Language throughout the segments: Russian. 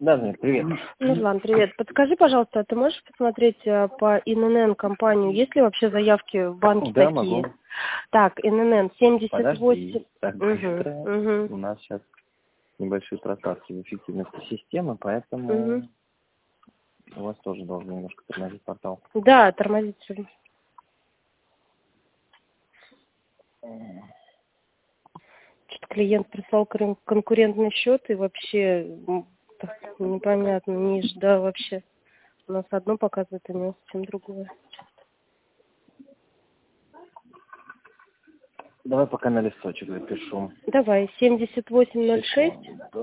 Да, Замир, привет. Нурлан, привет. Подскажи, пожалуйста, а ты можешь посмотреть по ИНН компанию, есть ли вообще заявки в банке Да, такие? могу. Так, ИНН 78. Подожди, так быстро. Угу. У нас сейчас небольшие просадки в эффективности системы, поэтому Угу. у вас тоже должен немножко тормозить портал. Да, тормозить. Что-то клиент прислал конкурентный счет и вообще так непонятно, ниже, да, вообще. У нас одно показывает, а у него совсем другое. Давай пока на листочек запишу. Давай, 7806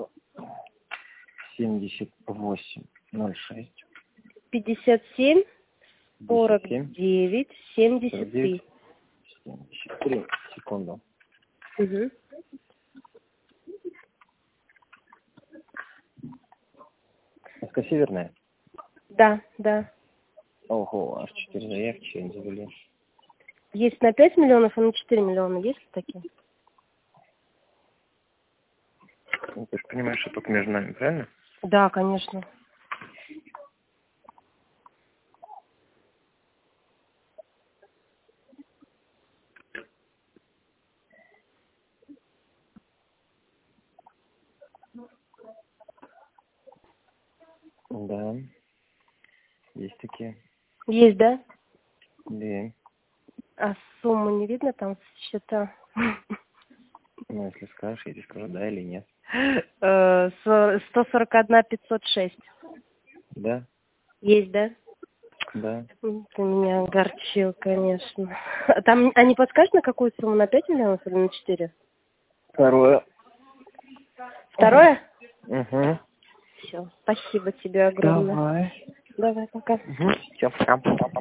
7806 57 57 49 73. 73. Секунду. Угу. СК Северная? Да, да. Ого, аж 4 заявки сегодня завели. Есть на 5 миллионов и на 4 миллиона. Есть ли такие? Ну, ты же понимаешь, что только между нами, правильно? Да, конечно. Да, есть такие. Есть, да? Да. А сумму не видно там счета? Ну, если скажешь, я тебе скажу, да или нет. 141 506. Да, Есть, да? да. Ты меня огорчил, конечно. А там, а не подскажешь, на какую сумму? На 5 миллионов или на 4? Второе. Второе? Угу. Все. Спасибо тебе огромное. Давай. Давай, пока. Угу. Все, пока.